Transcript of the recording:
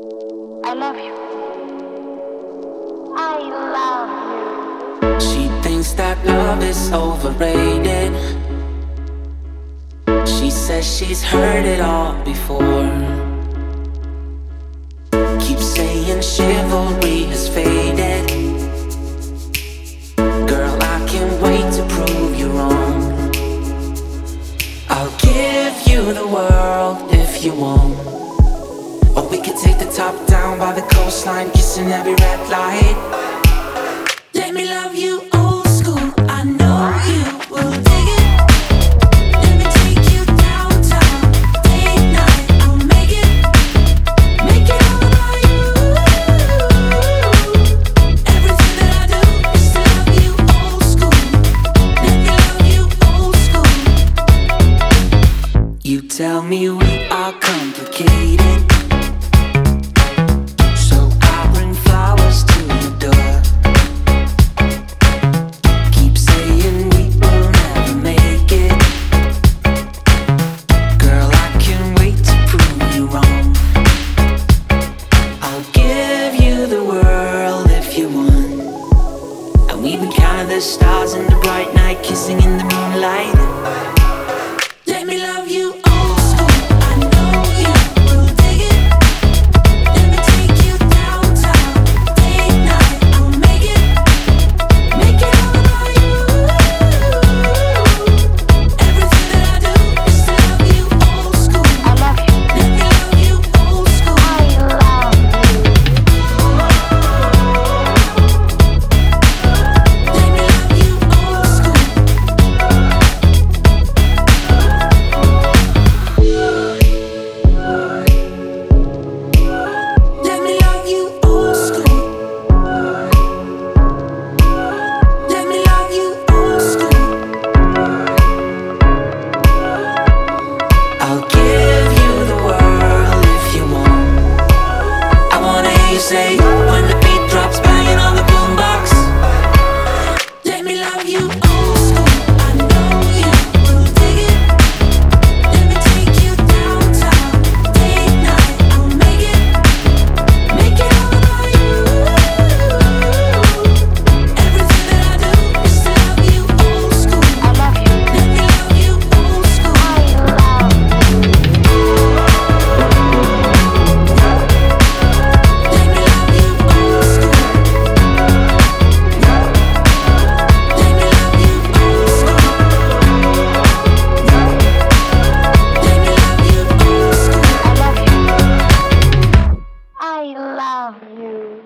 I love you. I love you. She thinks that love is overrated. She says she's heard it all before. Keeps saying chivalry has faded. Girl, I can't wait to prove you wrong. I'll give you the world if you want. Or we could take the top down by the coastline, kissing every red light. Let me love you old school, I know you will dig it. Let me take you downtown, day and night, I'll make it all about you. Everything that I do is to love you old school. Let me love you old school. You tell me we are complicated, so I bring flowers to your door. Keep saying we will never make it. Girl, I can't wait to prove you wrong. I'll give you the world if you want. And we can count the stars in the bright night, kissing in the moonlight. Let me love you old school, I know you will dig it. Let me take you downtown, day and night, I'll make it all about you. Everything that I do is to love you old school. I love you. Let me love you old school. I love you. Let me love you old school. Let me love you old school. Let me love you old school. I'll give you the world if you want. I wanna hear you say when the beat drops, banging on the boombox. Let me love you old school. I know you will dig it. Let me take you downtown, day and night. I'll make it all about you. Everything that I do is to love you old school. I love you. Let me love you old school. I love you. Let me love you old school. Let me love you old school. Let me love you old school. I love you. I love you.